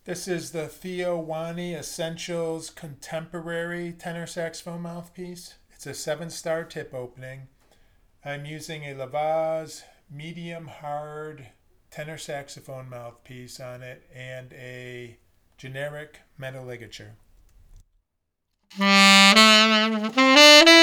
This is the Theo Wani Essentials Contemporary tenor saxophone mouthpiece. It's a 7-star tip opening. I'm using a Lavaz medium hard tenor saxophone mouthpiece on it and a generic metal ligature.